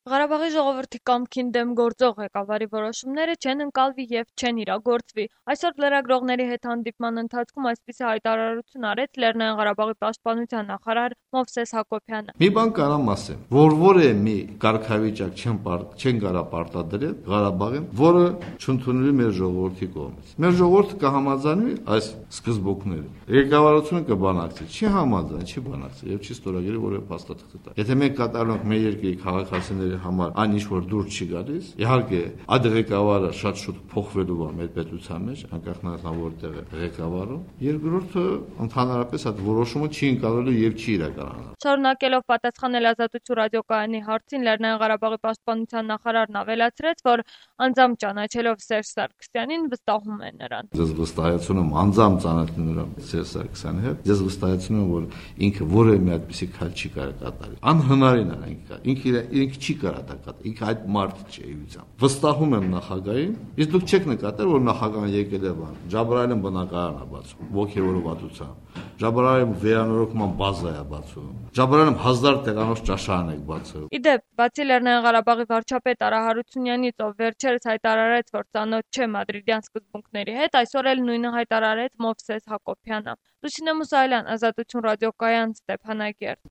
Ղարաբաղի ժողովրդի կամքին դեմ գործող ղեկավարի որոշումները չեն ընկալվի և չեն իրագործվի։ Այսօր լրագրողների հետ հանդիպման ընթացքում այսպիսի հայտարարություն արեց Լեռնային Ղարաբաղի պաշտպանության նախարար Մովսես Հակոբյանը։ Մի բան կարամ ասեմ, որևէ մի կարգավիճակ չեն կարող պարտադրել Ղարաբաղին, որը չընդունվի մեր ժողովրդի կողմից։ Մեր ժողովուրդը կհամաձայնվի այս սկզբունքներին։ Ղեկավարությունը կբանակցի, չի համաձայն, չի բանակցի եւ չի ստորագրի որևէ փաստաթղթ տա։ Եթե մենք կատարում ենք մեր երկրի քաղաքացիների համար այն ինչ որ դուրս չի գալիս, իհարկե այդ ղեկավարը շատ շուտ փոխվելու է մեր պետության մեջ, անկախ նրանից որտեղ է ղեկավարում։ Երկրորդը ընդհանրապես այդ որոշումը չի ընկալելու եւ չի իրականանալու։ Շարունակելով պատասխանել Ազատություն ռադիոկայանի հարցին Լեռնային Ղարաբաղի պաշտպանության նախարարն ավելացրեց, որ անձամբ ճանաչելով Սերժ Սարգսյանին վստահում է նրան։ Ես վստահեցնում եմ անձամբ ճանաչելով Սերժ Սարգսյանի հետ, ես վստահեցնում եմ, որ ինքը որևէ մի այդպիսի քայլ չի կարող կատարել։ Անհնարին է ինքը չի կարող դա կատարել, ինքը այդ մարդ չէ իույցամ։ Վստահում եմ նախագահին, իսկ դուք չեք նկատել, որ նախագահան եկել է բան։ Ջաբրայելն բնակարան է բացում, ողջերովատությամբ։ Ջաբրայելը վերանորոգման բազա է բացում։ Ջաբրայելը 1000 տեղանոց ճաշարան է բացում։ Իդեպ, բացի Լեռնային Ղարաբաղի վարչապետ Արա Հարությունյանից, ով վերջերս հայտարարեց, որ ծանոթ չէ մադրիդյան սկզբունքների հետ, այսօր էլ նույնը հայտարարեց Մովսես Հակոբյանը։ Լուսինե Մուսայելյան, Ազատություն ռադիոկայան, Ստեփանագերտ։